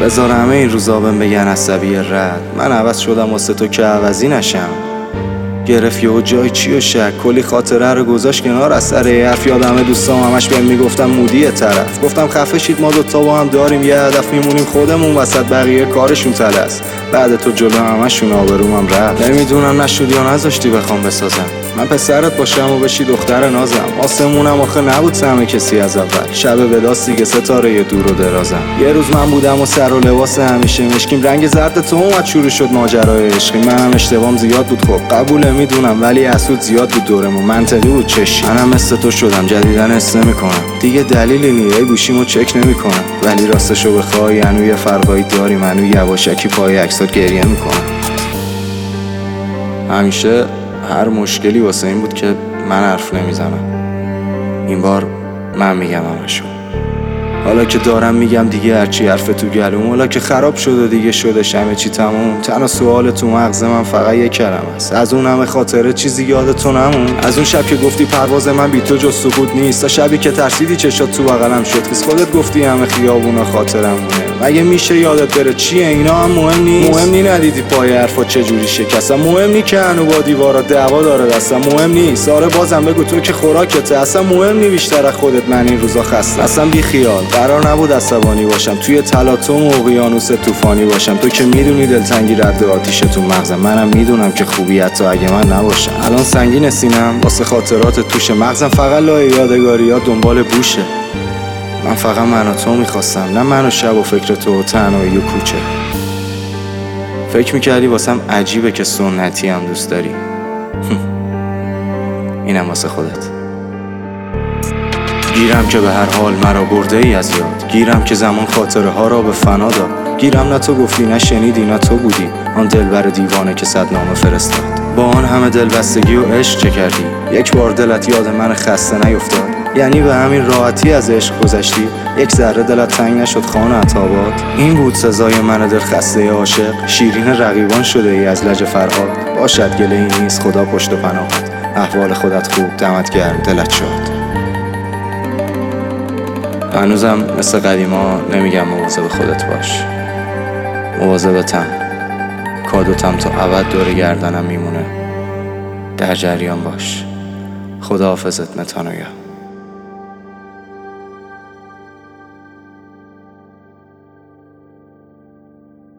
بذار همه این روزا بهم بگن عصبی رد، من عوض شدم واسه تو که عوضی نشم. گرفت یهو جای چی و شک، کلی خاطره رو گذاشت کنار از سر یه حرف. یادمه دوستام همش بهم میگفتم مودی طرف، گفتم خفه شید ما دوتا با هم داریم یه هدف، میمونیم خودمون وسط بقیه کارشون تلس. بعد تو جلو همشون آبرومم رفت. نمیدونم نشد یا نذاشتی بخوام بسازم، من پسرت باشم و بشی دختر نازم. آسمونم آخه نبود سهم کسی از اول، شب وداست دیگه ستاره دور و درازم. یه روز من بودم و سر و لباس همیشه مشکیم، رنگ زرد تو اومد شروع شد ماجرای عشقی. منم اشتباهم زیاد بود خب قبول میدونم، ولی حسود زیاد بود دورمون، منطقی بود چشی. منم مثل تو شدم جدیدن حس نمیکنم دیگه، دلیلی نیه گوشیمو چک نمیکنم، ولی راستشو بخوای هنوز یه فرقایی داریم، هنوز یواشکی پای عکسات گریه میکنم. همیشه هر مشکلی واسه این بود که من حرف نمیزنم، این بار من میگم همشو. حالا که دارم میگم دیگه هرچی حرف تو گلوم، حالا که خراب شده دیگه شدش همه چی تموم. تنها سوال تو مغز من فقط یک کلمه است، از اون همه خاطره چیزی یادتو نمون؟ از اون شب که گفتی پرواز من بی تو جز سکوت نیست، تا شبی که ترسیدی چشات تو بغلم شد خیس، خودت گفتی همه خیابونا خاطرمونه. مگه میشه یادت بره چیه اینا هم مهم نیست؟ مهم نی ندیدی پای حرفا چجوری شکستم، مهم نی که هنو با دیوارا دعوا داره دستم، مهم نیست آره بازم بگو تو که خوراکته، اصلا مهم نی بیشتر از خودت من این روزا خستم. اصلا بی خیال قرار نبود عصبانی باشم، توی تلاطم و اقیانوس طوفانی باشم. تو که میدونی دلتنگی رد آتیش تو مغزم، منم میدونم که خوبی حتی اگه من نباشم. الان سنگین سینم واسه خاطرات توش مغزم، فقط لای یادگاریات دنبال بوشه. من فقط من و تو میخواستم، نه من و شب و فکر تو و تنهایی و کوچه. فکر میکردی واسم عجیبه که سنتی هم دوست داری اینم واسه خودت. گیرم که به هر حال مرا برده ای از یاد، گیرم که زمان خاطره ها را به فنا داد. گیرم نه تو گفتی نه شنیدی نه تو بودی، آن دلبر دیوانه که 100 نامه فرستاد. با آن همه دلبستگی و عشق چه کردی؟ یک بار دلت یاد من خسته نیفتاد؟ یعنی به همین راحتی از عشق گذشتی؟ یک ذره دلت تنگ نشد خانه عطابات؟ این بود سزای من دل خسته عاشق، شیرین رقیبان شده ای از لج فرهاد. باشد گله ای نیست خدا پشت و پناهت، احوال خودت خوب دمت گرم دلت شاد. هنوزم مثل قدیما نمیگم مواظب خودت باش، مواظبتم، کادوتم تا ابد دور گردنم میمونه، در جریان باش. خداحافظت متانویا.